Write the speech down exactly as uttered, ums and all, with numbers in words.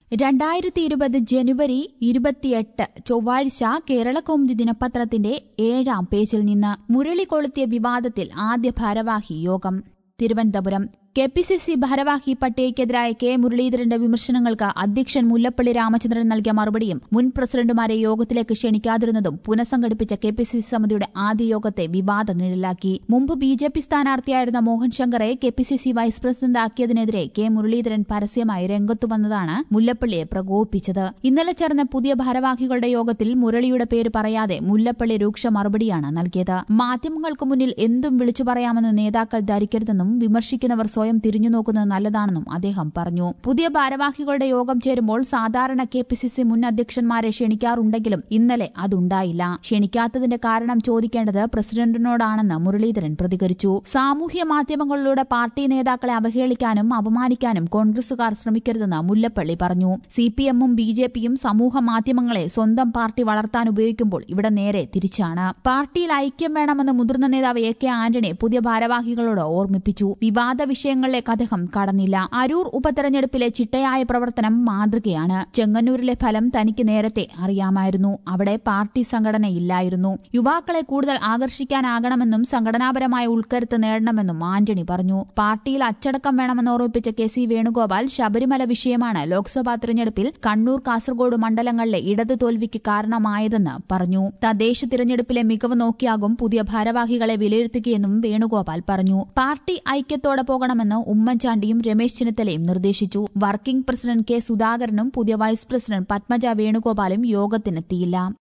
രണ്ടായിരത്തി ഇരുപത് ജനുവരി ഇരുപത്തിയെട്ട് ചൊവ്വാഴ്ച കേരളകൗമുദി ദിനപത്രത്തിന്റെ ഏഴാം പേജിൽ നിന്ന് മുരളി കൊളുത്തിയ വിവാദത്തിൽ ആദ്യ ഭാരവാഹി യോഗം. Thiruvananthapuram. K P C C ഭാരവാഹി പട്ടികയ്ക്കെതിരായ കെ മുരളീധരന്റെ വിമർശനങ്ങൾക്ക് അധ്യക്ഷൻ മുല്ലപ്പള്ളി രാമചന്ദ്രൻ നൽകിയ മറുപടിയും മുൻ പ്രസിഡന്റുമാരെ യോഗത്തിലേക്ക് ക്ഷണിക്കാതിരുന്നതും പുനഃസംഘടിപ്പിച്ച കെ പി സി സി സമിതിയുടെ ആദ്യ യോഗത്തെ വിവാദ നിഴലാക്കി. മുമ്പ് ബി ജെ പി സ്ഥാനാർത്ഥിയായിരുന്ന മോഹൻ ശങ്കറെ K P C C vice പ്രസിഡന്റാക്കിയതിനെതിരെ കെ മുരളീധരൻ പരസ്യമായി രംഗത്തുവന്നതാണ് മുല്ലപ്പള്ളിയെ പ്രകോപിപ്പിച്ചത്. ഇന്നലെ ചേർന്ന പുതിയ ഭാരവാഹികളുടെ യോഗത്തിൽ മുരളിയുടെ പേര് പറയാതെ മുല്ലപ്പള്ളി രൂക്ഷ മറുപടിയാണ് നൽകിയത്. മാധ്യമങ്ങൾക്ക് മുന്നിൽ എന്തും വിളിച്ചു പറയാമെന്ന് നേതാക്കൾ ധരിക്കരുതെന്നും വിമർശിക്കുന്നവർ സ്വയം തിരിഞ്ഞുനോക്കുന്നത് നല്ലതാണെന്നും അദ്ദേഹം പറഞ്ഞു. പുതിയ ഭാരവാഹികളുടെ യോഗം ചേരുമ്പോൾ സാധാരണ കെ പി സി സി മുൻ അധ്യക്ഷന്മാരെ ക്ഷണിക്കാറുണ്ടെങ്കിലും ഇന്നലെ അതുണ്ടായില്ല. ക്ഷണിക്കാത്തതിന്റെ കാരണം ചോദിക്കേണ്ടത് പ്രസിഡന്റിനോടാണെന്ന് മുരളീധരൻ പ്രതികരിച്ചു. സാമൂഹ്യ മാധ്യമങ്ങളിലൂടെ പാർട്ടി നേതാക്കളെ അവഹേളിക്കാനും അപമാനിക്കാനും കോൺഗ്രസുകാർ ശ്രമിക്കരുതെന്ന് മുല്ലപ്പള്ളി പറഞ്ഞു. സി പി എമ്മും ബി ജെ പിയും സമൂഹ മാധ്യമങ്ങളെ സ്വന്തം പാർട്ടി വളർത്താൻ ഉപയോഗിക്കുമ്പോൾ ഇവിടെ നേരെ തിരിച്ചാണ്. പാർട്ടിയിൽ ഐക്യം വേണമെന്ന് മുതിർന്ന നേതാവ് എ കെ ആന്റണി പുതിയ ഭാരവാഹികളോട് ഓർമ്മിപ്പിച്ചു. വിവാദ വിഷയങ്ങളിലേക്ക് അദ്ദേഹം കടന്നില്ല. അരൂർ ഉപതെരഞ്ഞെടുപ്പിലെ ചിട്ടയായ പ്രവർത്തനം മാതൃകയാണ്. ചെങ്ങന്നൂരിലെ ഫലം തനിക്ക് നേരത്തെ അറിയാമായിരുന്നു. അവിടെ പാർട്ടി സംഘടനയില്ലായിരുന്നു. യുവാക്കളെ കൂടുതൽ ആകർഷിക്കാനാകണമെന്നും സംഘടനാപരമായ ഉൾക്കരുത്ത് നേടണമെന്നും ആന്റണി പറഞ്ഞു. പാർട്ടിയിൽ അച്ചടക്കം വേണമെന്ന് ഓർമ്മിപ്പിച്ച കെ സി വേണുഗോപാൽ ശബരിമല വിഷയമാണ് ലോക്സഭാ തെരഞ്ഞെടുപ്പിൽ കണ്ണൂർ കാസർഗോഡ് മണ്ഡലങ്ങളിലെ ഇടത് തോൽവിക്ക് കാരണമായതെന്ന് പറഞ്ഞു. തദ്ദേശ തിരഞ്ഞെടുപ്പിലെ മികവ് നോക്കിയാകും പുതിയ ഭാരവാഹികളെ വിലയിരുത്തുകയെന്നും വേണുഗോപാൽ പറഞ്ഞു. പാർട്ടി ഐക്യത്തോടെ പോകണമെന്ന് ഉമ്മൻചാണ്ടിയും രമേശ് ചെന്നിത്തലയും നിർദ്ദേശിച്ചു. വർക്കിംഗ് പ്രസിഡന്റ് കെ സുധാകരനും പുതിയ വൈസ് പ്രസിഡന്റ് പത്മജ വേണുഗോപാലും യോഗത്തിനെത്തിയില്ല.